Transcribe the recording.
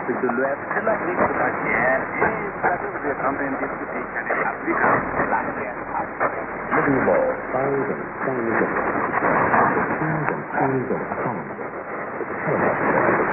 这就乱吃了，没吃到钱，他是不是他们的不提前的，他不看蓝天他。 那个某当人当人，听人听人放人，太好了。